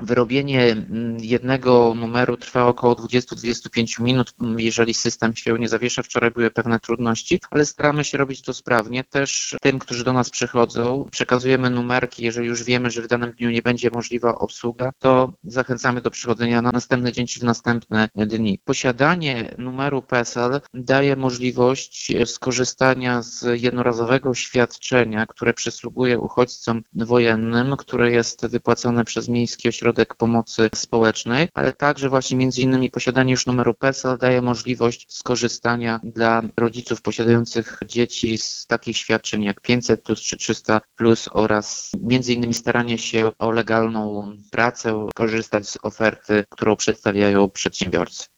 Wyrobienie jednego numeru trwa około 20-25 minut, jeżeli system się nie zawiesza. Wczoraj były pewne trudności, ale staramy się robić to sprawnie. Też tym, którzy do nas przychodzą, przekazujemy numerki. Jeżeli już wiemy, że w danym dniu nie będzie możliwa obsługa, to zachęcamy do przychodzenia na następny dzień czy w następne dni. Posiadanie numeru PESEL daje możliwość skorzystania z jednorazowego świadczenia, które przysługuje uchodźcom wojennym, które jest wypłacone przez Miejski Ośrodek Pomocy Społecznej, ale także właśnie między innymi posiadanie już numeru PESEL daje możliwość skorzystania dla rodziców posiadających dzieci z takich świadczeń jak 500+ czy 300+ oraz między innymi staranie się o legalną pracę, korzystać z oferty, którą przedstawiają przedsiębiorcy.